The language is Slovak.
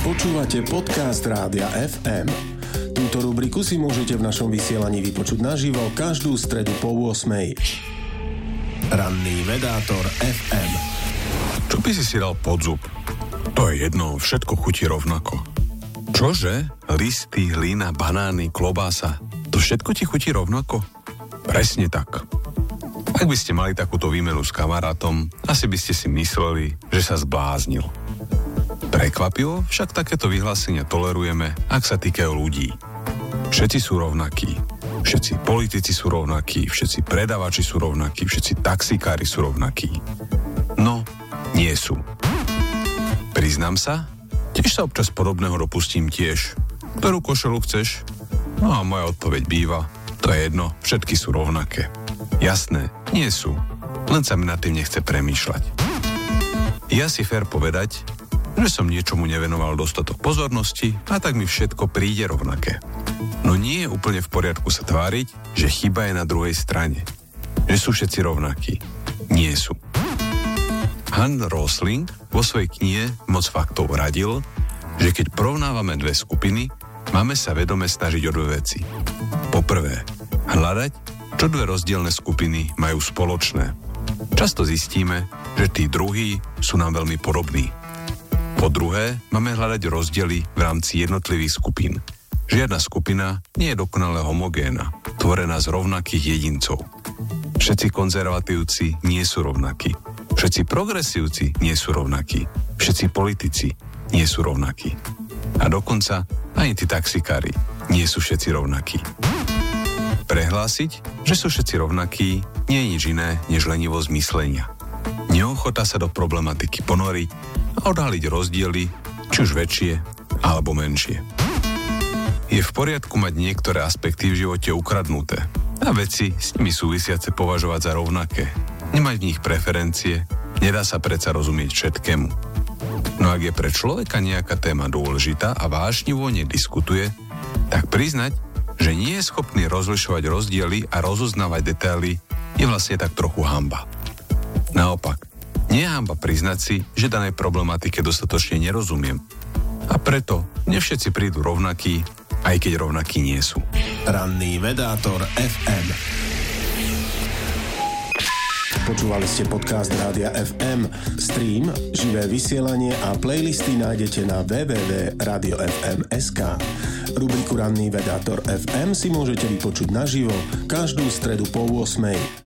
Počúvate podcast Rádia FM. Túto rubriku si môžete v našom vysielaní vypočuť naživo každú stredu po 8:00. Ranný vedátor FM. Čo by si dal pod zub? To je jedno, všetko chutí rovnako. Čože? Listy, hlína, banány, klobása. To všetko ti chutí rovnako? Presne tak. Ak by ste mali takúto výmenu s kamarátom, asi by ste si mysleli, že sa zbláznil. Prekvapivo, však takéto vyhlásenia tolerujeme, ak sa týkajú ľudí. Všetci sú rovnakí. Všetci politici sú rovnakí, všetci predavači sú rovnakí, všetci taxikári sú rovnakí. No, nie sú. Priznám sa, tiež sa občas podobného dopustím tiež. Ktorú košelu chceš? No a moja odpoveď býva, to je jedno, všetky sú rovnaké. Jasné, nie sú. Len sa mi nad tým nechce premýšľať. Je asi fér povedať, že som niečomu nevenoval dostatok pozornosti a tak mi všetko príde rovnaké. No nie je úplne v poriadku sa tváriť, že chyba je na druhej strane. Že sú všetci rovnakí. Nie sú. Han Rosling vo svojej knihe Moc faktov radil, že keď porovnávame dve skupiny, máme sa vedome snažiť o dve veci. Poprvé, hľadať, čo dve rozdielne skupiny majú spoločné. Často zistíme, že tí druhí sú nám veľmi podobní. Po druhé, máme hľadať rozdiely v rámci jednotlivých skupín. Žiadna skupina nie je dokonale homogénna, tvorená z rovnakých jedincov. Všetci konzervatívci nie sú rovnakí. Všetci progresívci nie sú rovnakí. Všetci politici nie sú rovnakí. A dokonca ani tí taxikári nie sú všetci rovnakí. Prehlásiť, že sú všetci rovnakí, nie je nič iné než lenivosť myslenia. Neochota sa do problematiky ponoriť a odhaliť rozdiely, či už väčšie alebo menšie. Je v poriadku mať niektoré aspekty v živote ukradnuté a veci s nimi súvisiace považovať za rovnaké. Nemať v nich preferencie, nedá sa predsa rozumieť všetkému. No ak je pre človeka nejaká téma dôležitá a vášnivo nediskutuje, tak priznať, že nie je schopný rozlišovať rozdiely a rozoznávať detaily, je vlastne tak trochu hanba. Naopak, nie je hanba priznať si, že danej problematike dostatočne nerozumiem. A preto nevšetci prídu rovnakí, aj keď rovnakí nie sú. Ranný vedátor FM. Počúvali ste podcast Rádia FM. Stream, živé vysielanie a playlisty nájdete na www.radiofm.sk. Rubriku Ranný vedátor FM si môžete vypočuť naživo každú stredu po 8:00.